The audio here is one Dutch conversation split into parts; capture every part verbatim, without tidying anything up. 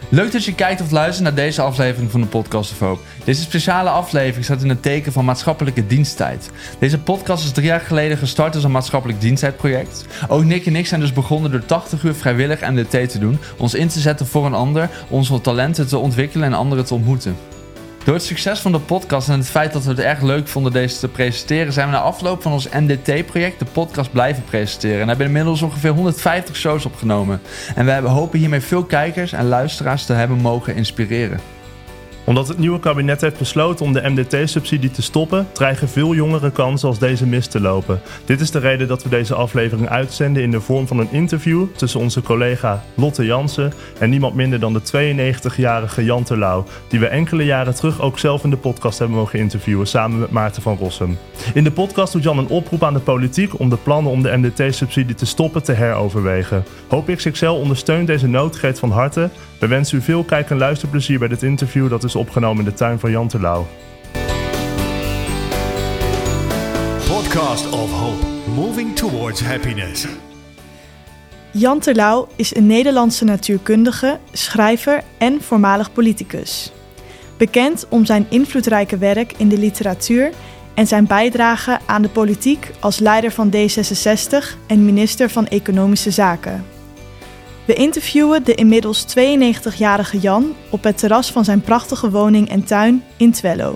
Leuk dat je kijkt of luistert naar deze aflevering van de Podcast of Hope. Deze speciale aflevering staat in het teken van maatschappelijke diensttijd. Deze podcast is drie jaar geleden gestart als een maatschappelijk diensttijdproject. Ook Nick en ik zijn dus begonnen door tachtig uur vrijwillig M D T te doen, ons in te zetten voor een ander, onze talenten te ontwikkelen en anderen te ontmoeten. Door het succes van de podcast en het feit dat we het erg leuk vonden deze te presenteren, zijn we na afloop van ons M D T-project de podcast blijven presenteren en hebben inmiddels ongeveer honderdvijftig shows opgenomen. En we hebben hopen hiermee veel kijkers en luisteraars te hebben mogen inspireren. Omdat het nieuwe kabinet heeft besloten om de M D T-subsidie te stoppen, dreigen veel jongeren kansen als deze mis te lopen. Dit is de reden dat we deze aflevering uitzenden in de vorm van een interview tussen onze collega Lotte Jansen en niemand minder dan de tweeënnegentigjarige Jan Terlouw, die we enkele jaren terug ook zelf in de podcast hebben mogen interviewen, samen met Maarten van Rossum. In de podcast doet Jan een oproep aan de politiek om de plannen om de M D T-subsidie te stoppen te heroverwegen. Hoop X X L ondersteunt deze noodkreet van harte. We wensen u veel kijk- en luisterplezier bij dit interview dat is opgenomen in de tuin van Jan Terlouw. Podcast of Hope, moving towards happiness. Jan Terlouw is een Nederlandse natuurkundige, schrijver en voormalig politicus. Bekend om zijn invloedrijke werk in de literatuur en zijn bijdrage aan de politiek als leider van D zesenzestig en minister van Economische Zaken. We interviewen de inmiddels tweeënnegentigjarige Jan op het terras van zijn prachtige woning en tuin in Twello.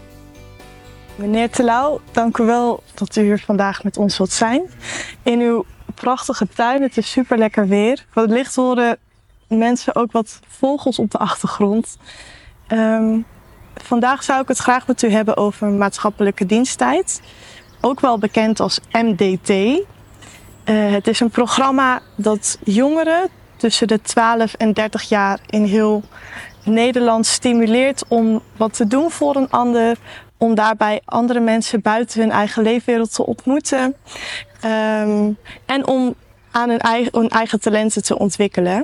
Meneer Terlouw, dank u wel dat u hier vandaag met ons wilt zijn. In uw prachtige tuin, het is super lekker weer. Wellicht horen mensen ook wat vogels op de achtergrond. Um, vandaag zou ik het graag met u hebben over maatschappelijke diensttijd. Ook wel bekend als M D T. Uh, het is een programma dat jongeren tussen de twaalf en dertig jaar in heel Nederland stimuleert om wat te doen voor een ander. Om daarbij andere mensen buiten hun eigen leefwereld te ontmoeten. Um, en om aan hun eigen, hun eigen talenten te ontwikkelen.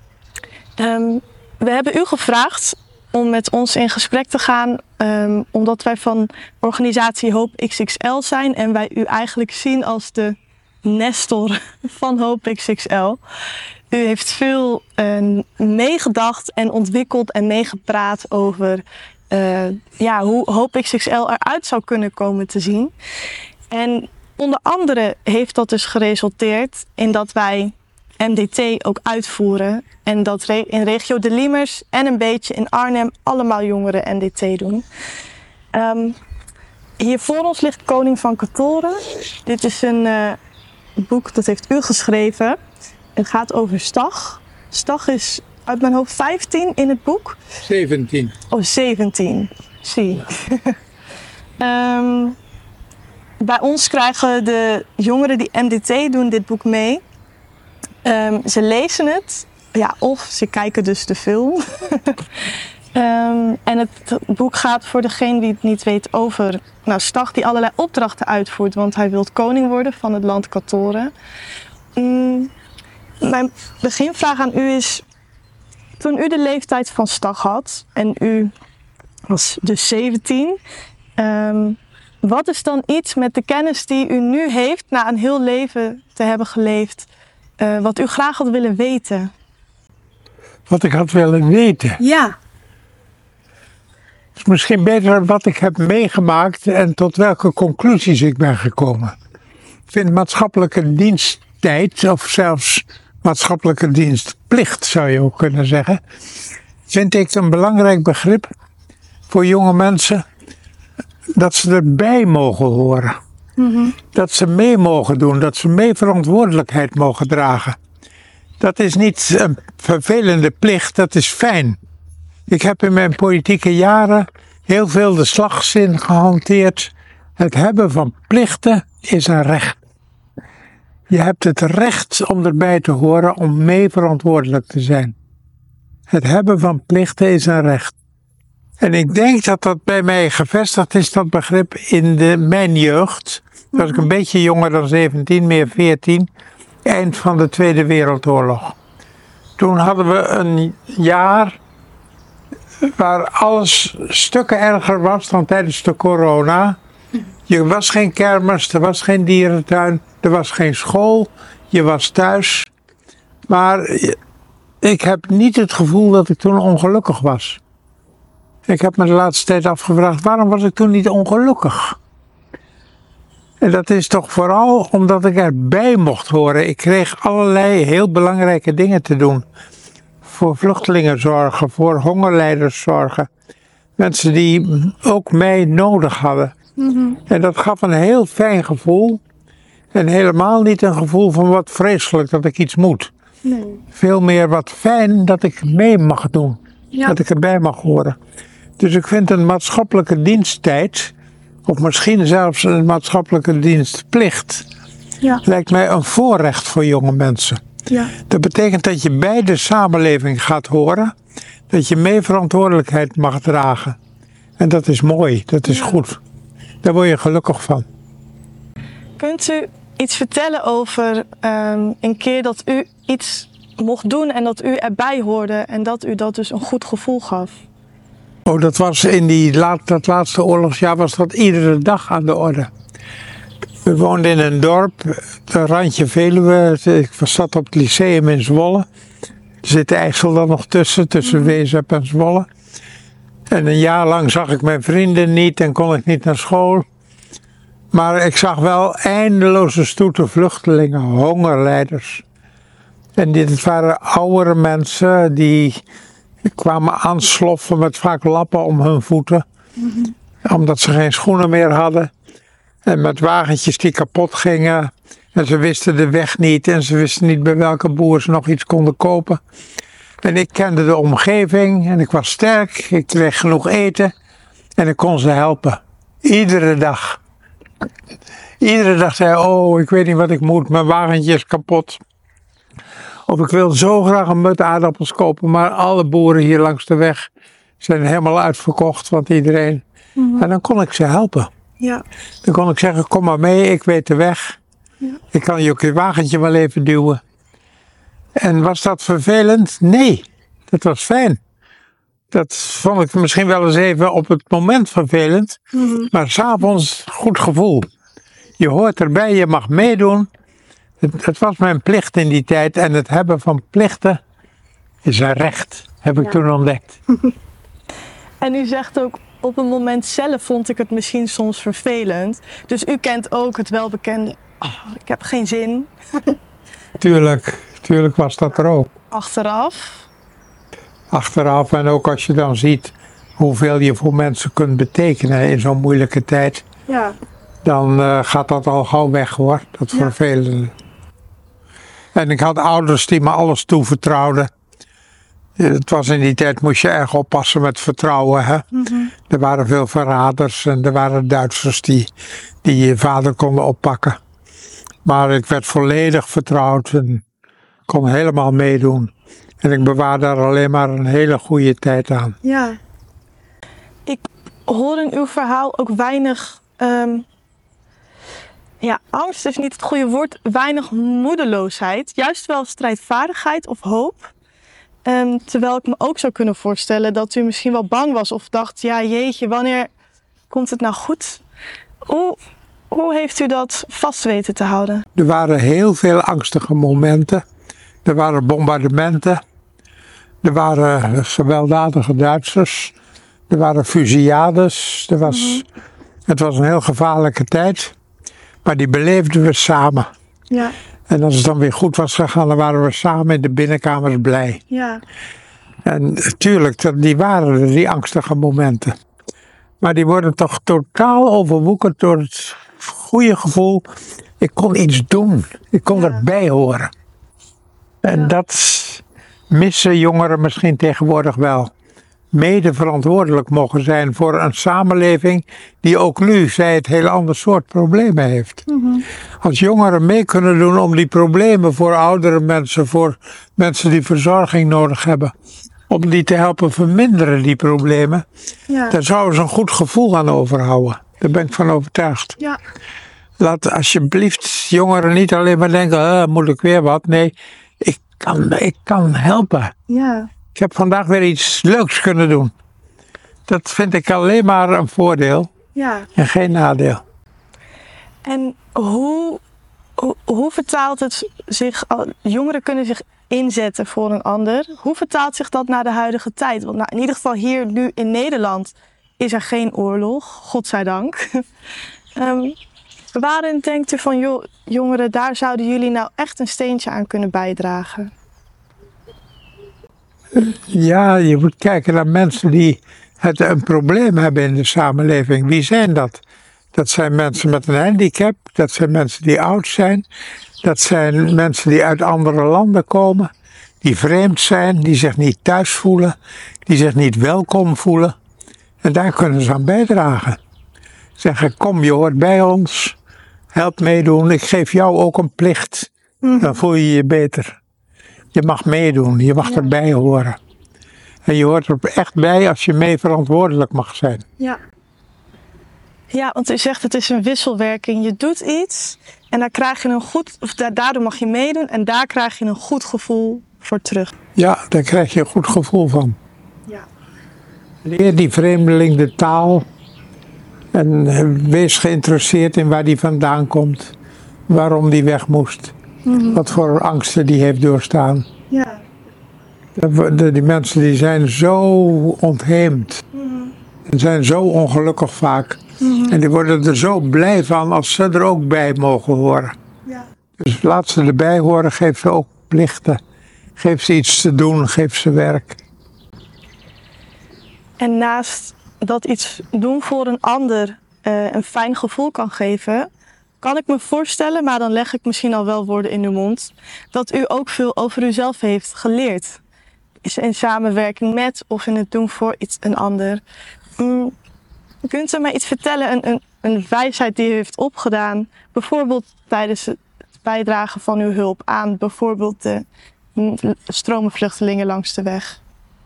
Um, we hebben u gevraagd om met ons in gesprek te gaan. Um, omdat wij van organisatie Hope X X L zijn. En wij u eigenlijk zien als de Nestor van Hope X X L. U heeft veel uh, meegedacht en ontwikkeld en meegepraat over uh, ja, hoe Hope X X L eruit zou kunnen komen te zien. En onder andere heeft dat dus geresulteerd in dat wij M D T ook uitvoeren. En dat re- in regio De Liemers en een beetje in Arnhem allemaal jongeren M D T doen. Um, hier voor ons ligt Koning van Katoren. Dit is een uh, boek dat heeft u geschreven. Het gaat over Stag. Stag is uit mijn hoofd vijftien in het boek. zeventien. Oh, zeventien. Zie. um, bij ons krijgen de jongeren die M D T doen dit boek mee. Um, ze lezen het. Ja, of ze kijken dus de film. um, en het boek gaat voor degene die het niet weet over nou, Stag die allerlei opdrachten uitvoert. Want hij wil koning worden van het land Katoren. Um, Mijn beginvraag aan u is, toen u de leeftijd van Stag had en u was dus zeventien, um, wat is dan iets met de kennis die u nu heeft, na een heel leven te hebben geleefd, uh, wat u graag had willen weten? Wat ik had willen weten? Ja. Het is misschien beter wat ik heb meegemaakt en tot welke conclusies ik ben gekomen. Ik vind maatschappelijke diensttijd, of zelfs maatschappelijke dienstplicht zou je ook kunnen zeggen, vind ik een belangrijk begrip voor jonge mensen, dat ze erbij mogen horen. Mm-hmm. Dat ze mee mogen doen, dat ze mee verantwoordelijkheid mogen dragen. Dat is niet een vervelende plicht, dat is fijn. Ik heb in mijn politieke jaren heel veel de slagzin gehanteerd. Het hebben van plichten is een recht. Je hebt het recht om erbij te horen, om mee verantwoordelijk te zijn. Het hebben van plichten is een recht. En ik denk dat dat bij mij gevestigd is, dat begrip, in de, mijn jeugd. Toen was ik een beetje jonger dan zeventien, meer veertien. Eind van de Tweede Wereldoorlog. Toen hadden we een jaar waar alles stukken erger was dan tijdens de corona. Er was geen kermis, er was geen dierentuin, er was geen school, je was thuis. Maar ik heb niet het gevoel dat ik toen ongelukkig was. Ik heb me de laatste tijd afgevraagd, waarom was ik toen niet ongelukkig? En dat is toch vooral omdat ik erbij mocht horen. Ik kreeg allerlei heel belangrijke dingen te doen. Voor vluchtelingen zorgen, voor hongerlijders zorgen. Mensen die ook mij nodig hadden. Mm-hmm. En dat gaf een heel fijn gevoel. En helemaal niet een gevoel van wat vreselijk dat ik iets moet. Nee. Veel meer wat fijn dat ik mee mag doen. Ja. Dat ik erbij mag horen. Dus ik vind een maatschappelijke diensttijd, of misschien zelfs een maatschappelijke dienstplicht, ja. lijkt mij een voorrecht voor jonge mensen. Ja. Dat betekent dat je bij de samenleving gaat horen, dat je mee verantwoordelijkheid mag dragen. En dat is mooi, dat is ja. goed. Daar word je gelukkig van. Kunt u iets vertellen over um, een keer dat u iets mocht doen en dat u erbij hoorde en dat u dat dus een goed gevoel gaf? Oh, dat was in die laat, dat laatste oorlogsjaar was dat iedere dag aan de orde. We woonden in een dorp, een randje Veluwe. Ik zat op het lyceum in Zwolle. Er zit de IJssel dan nog tussen, tussen Wezep en Zwolle. En een jaar lang zag ik mijn vrienden niet en kon ik niet naar school. Maar ik zag wel eindeloze stoeten vluchtelingen, hongerlijders. En dit waren oudere mensen die kwamen aansloffen met vaak lappen om hun voeten. Mm-hmm. Omdat ze geen schoenen meer hadden. En met wagentjes die kapot gingen. En ze wisten de weg niet. En ze wisten niet bij welke boer ze nog iets konden kopen. En ik kende de omgeving. En ik was sterk. Ik kreeg genoeg eten. En ik kon ze helpen. Iedere dag. Iedere dag zei hij, oh, ik weet niet wat ik moet. Mijn wagentje is kapot. Of ik wil zo graag een mut aardappels kopen. Maar alle boeren hier langs de weg zijn helemaal uitverkocht. Want iedereen... Mm-hmm. En dan kon ik ze helpen. Ja. Dan kon ik zeggen, kom maar mee, ik weet de weg. Ja. Ik kan je ook je wagentje wel even duwen. En was dat vervelend? Nee, dat was fijn. Dat vond ik misschien wel eens even op het moment vervelend. Mm-hmm. Maar 's avonds goed gevoel. Je hoort erbij, je mag meedoen. Het, het was mijn plicht in die tijd. En het hebben van plichten is een recht, heb ik ja. toen ontdekt. En u zegt ook, op het moment zelf vond ik het misschien soms vervelend. Dus u kent ook het welbekende, oh, ik heb geen zin. Tuurlijk, tuurlijk was dat er ook. Achteraf? Achteraf en ook als je dan ziet hoeveel je voor mensen kunt betekenen in zo'n moeilijke tijd. Ja. Dan uh, gaat dat al gauw weg hoor, dat ja. vervelende. En ik had ouders die me alles toevertrouwden. Het was in die tijd, moest je erg oppassen met vertrouwen. Hè? Mm-hmm. Er waren veel verraders en er waren Duitsers die, die je vader konden oppakken. Maar ik werd volledig vertrouwd en kon helemaal meedoen. En ik bewaar daar alleen maar een hele goede tijd aan. Ja. Ik hoor in uw verhaal ook weinig... Um, ja, angst is niet het goede woord. Weinig moedeloosheid. Juist wel strijdvaardigheid of hoop. Um, terwijl ik me ook zou kunnen voorstellen dat u misschien wel bang was of dacht, ja jeetje, wanneer komt het nou goed? Hoe, hoe heeft u dat vast weten te houden? Er waren heel veel angstige momenten. Er waren bombardementen. Er waren gewelddadige Duitsers. Er waren fusillades. Er was, mm-hmm. Het was een heel gevaarlijke tijd. Maar die beleefden we samen. Ja. En als het dan weer goed was gegaan, dan waren we samen in de binnenkamers blij. Ja. En natuurlijk, die waren er, die angstige momenten. Maar die worden toch totaal overwoekerd door het goede gevoel. Ik kon iets doen. Ik kon ja. erbij horen. En ja. dat missen jongeren misschien tegenwoordig wel. Mede verantwoordelijk mogen zijn voor een samenleving die ook nu, zij het heel ander soort problemen heeft. Mm-hmm. Als jongeren mee kunnen doen om die problemen voor oudere mensen, voor mensen die verzorging nodig hebben, om die te helpen verminderen, die problemen, ja. daar zouden ze een goed gevoel aan overhouden. Daar ben ik van overtuigd. Ja. Laat alsjeblieft jongeren niet alleen maar denken, ah, moet ik weer wat. Nee, ik kan, ik kan helpen. Ja. Ik heb vandaag weer iets leuks kunnen doen. Dat vind ik alleen maar een voordeel ja. en geen nadeel. En hoe, hoe, hoe vertaalt het zich, jongeren kunnen zich inzetten voor een ander. Hoe vertaalt zich dat naar de huidige tijd? Want nou, in ieder geval hier nu in Nederland is er geen oorlog, godzijdank. um, waarin denkt u van, joh, jongeren, daar zouden jullie nou echt een steentje aan kunnen bijdragen? Ja, je moet kijken naar mensen die het een probleem hebben in de samenleving. Wie zijn dat? Dat zijn mensen met een handicap, dat zijn mensen die oud zijn, dat zijn mensen die uit andere landen komen, die vreemd zijn, die zich niet thuis voelen, die zich niet welkom voelen. En daar kunnen ze aan bijdragen. Zeggen, kom, je hoort bij ons, help meedoen, ik geef jou ook een plicht, dan voel je je beter. Je mag meedoen, je mag erbij horen. En je hoort er echt bij als je mee verantwoordelijk mag zijn. Ja. Ja, want u zegt het is een wisselwerking. Je doet iets en daar krijg je een goed, of daardoor mag je meedoen en daar krijg je een goed gevoel voor terug. Ja, daar krijg je een goed gevoel van. Ja. Leer die vreemdeling de taal en wees geïnteresseerd in waar die vandaan komt, waarom die weg moest, mm-hmm. wat voor angsten die heeft doorstaan. Ja. De, de, die mensen die zijn zo ontheemd mm-hmm. en zijn zo ongelukkig vaak. Mm-hmm. En die worden er zo blij van als ze er ook bij mogen horen. Ja. Dus laat ze erbij horen, geef ze ook plichten. Geef ze iets te doen, geef ze werk. En naast dat iets doen voor een ander uh, een fijn gevoel kan geven, kan ik me voorstellen, maar dan leg ik misschien al wel woorden in uw mond, dat u ook veel over uzelf heeft geleerd. Is in samenwerking met of in het doen voor iets een ander. Mm. Kunt u mij iets vertellen, een, een, een wijsheid die u heeft opgedaan, bijvoorbeeld tijdens het bijdragen van uw hulp aan bijvoorbeeld de stromen vluchtelingen langs de weg?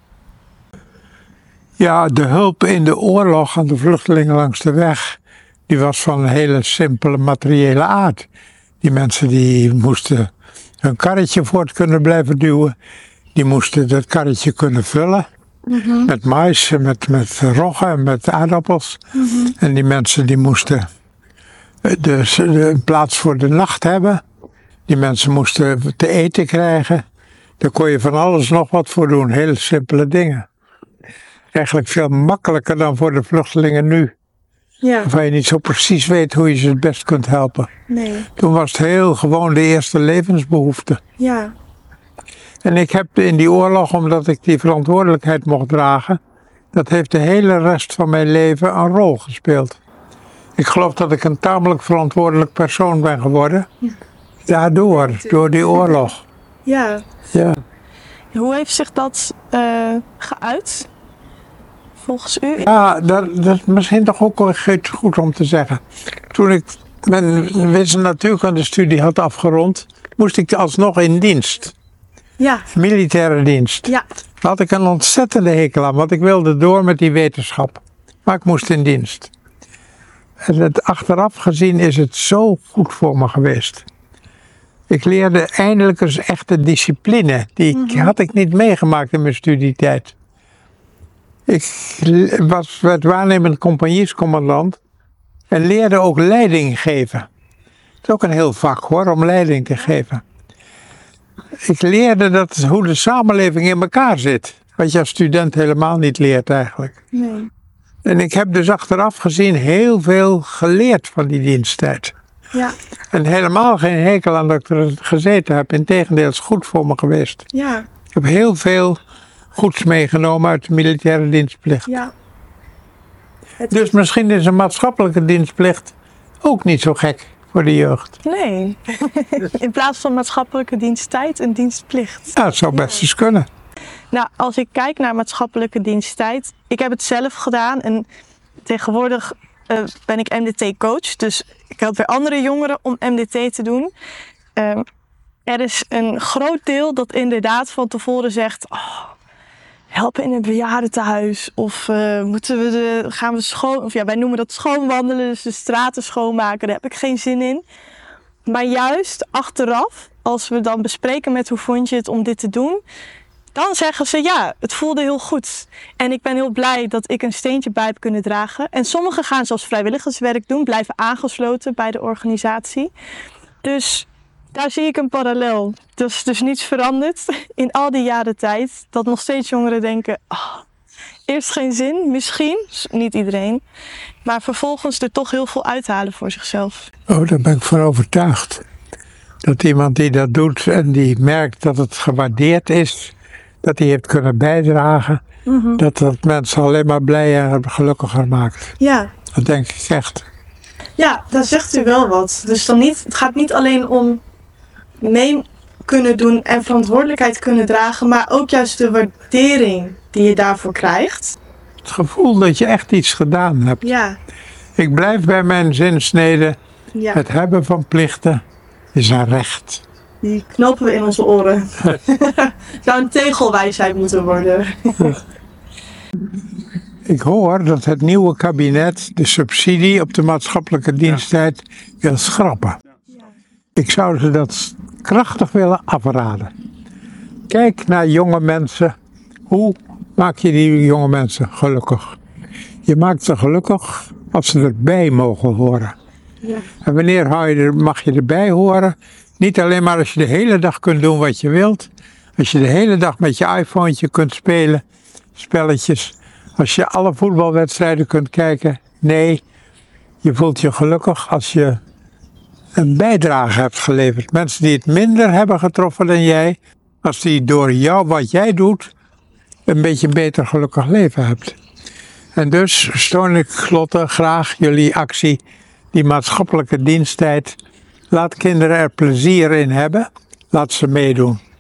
Ja, de hulp in de oorlog aan de vluchtelingen langs de weg, die was van een hele simpele materiële aard. Die mensen die moesten hun karretje voort kunnen blijven duwen, die moesten dat karretje kunnen vullen. Mm-hmm. Met mais, met, met roggen, met aardappels. Mm-hmm. En die mensen die moesten dus een plaats voor de nacht hebben. Die mensen moesten te eten krijgen. Daar kon je van alles nog wat voor doen. Hele simpele dingen. Eigenlijk veel makkelijker dan voor de vluchtelingen nu. Ja. Waarvan je niet zo precies weet hoe je ze het best kunt helpen. Nee. Toen was het heel gewoon de eerste levensbehoefte. Ja. En ik heb in die oorlog, omdat ik die verantwoordelijkheid mocht dragen, dat heeft de hele rest van mijn leven een rol gespeeld. Ik geloof dat ik een tamelijk verantwoordelijk persoon ben geworden. Ja. Daardoor, door die oorlog. Ja. Ja. Hoe heeft zich dat uh, geuit, volgens u? Ja, dat, dat is misschien toch ook wel goed om te zeggen. Toen ik mijn wiskunde natuurkunde studie had afgerond, moest ik alsnog in dienst. Ja. Militaire dienst. Ja. Daar had ik een ontzettende hekel aan, want ik wilde door met die wetenschap. Maar ik moest in dienst. En het, achteraf gezien is het zo goed voor me geweest. Ik leerde eindelijk eens echte discipline. Die mm-hmm. had ik niet meegemaakt in mijn studietijd. Ik was werd waarnemend compagniescommandant en leerde ook leiding geven. Het is ook een heel vak hoor, om leiding te geven. Ik leerde dat, hoe de samenleving in elkaar zit. Wat je als student helemaal niet leert eigenlijk. Nee. En ik heb dus achteraf gezien heel veel geleerd van die diensttijd. Ja. En helemaal geen hekel aan dat ik er gezeten heb. Integendeel, het is goed voor me geweest. Ja. Ik heb heel veel goeds meegenomen uit de militaire dienstplicht. Ja. Het dus is... misschien is een maatschappelijke dienstplicht ook niet zo gek voor de jeugd. Nee, in plaats van maatschappelijke diensttijd een dienstplicht. Ja, het zou best eens kunnen. Nou, als ik kijk naar maatschappelijke diensttijd, ik heb het zelf gedaan en tegenwoordig uh, ben ik M D T-coach. Dus ik help weer andere jongeren om M D T te doen. Uh, er is een groot deel dat inderdaad van tevoren zegt, oh, helpen in een bejaardentehuis of uh, moeten we de, gaan we schoon, of ja, wij noemen dat schoonwandelen, dus de straten schoonmaken, daar heb ik geen zin in. Maar juist achteraf, als we dan bespreken met hoe vond je het om dit te doen, dan zeggen ze ja, het voelde heel goed. En ik ben heel blij dat ik een steentje bij heb kunnen dragen. En sommigen gaan zelfs vrijwilligerswerk doen, blijven aangesloten bij de organisatie. Dus Daar zie ik een parallel. Er is dus niets veranderd in al die jaren tijd. Dat nog steeds jongeren denken, oh, eerst geen zin, misschien, niet iedereen. Maar vervolgens er toch heel veel uithalen voor zichzelf. Oh, daar ben ik van overtuigd. Dat iemand die dat doet en die merkt dat het gewaardeerd is, dat hij heeft kunnen bijdragen, mm-hmm. dat dat mensen alleen maar blijer en gelukkiger maakt. Ja. Dat denk ik echt. Ja, daar zegt u wel wat. Dus dan niet, het gaat niet alleen om mee kunnen doen en verantwoordelijkheid kunnen dragen, maar ook juist de waardering die je daarvoor krijgt. Het gevoel dat je echt iets gedaan hebt. Ja. Ik blijf bij mijn zinsnede. Ja. Het hebben van plichten is een recht. Die knopen we in onze oren. Het zou een tegelwijsheid moeten worden. Ik hoor dat het nieuwe kabinet de subsidie op de maatschappelijke diensttijd wil schrappen. Ik zou ze dat krachtig willen afraden. Kijk naar jonge mensen. Hoe maak je die jonge mensen gelukkig? Je maakt ze gelukkig als ze erbij mogen horen. Ja. En wanneer hou je er, mag je erbij horen? Niet alleen maar als je de hele dag kunt doen wat je wilt. Als je de hele dag met je iPhone kunt spelen, spelletjes. Als je alle voetbalwedstrijden kunt kijken. Nee, je voelt je gelukkig als je een bijdrage hebt geleverd. Mensen die het minder hebben getroffen dan jij, als die door jou, wat jij doet, een beetje een beter gelukkig leven hebt. En dus steun ik Lotte graag jullie actie, die maatschappelijke diensttijd. Laat kinderen er plezier in hebben. Laat ze meedoen.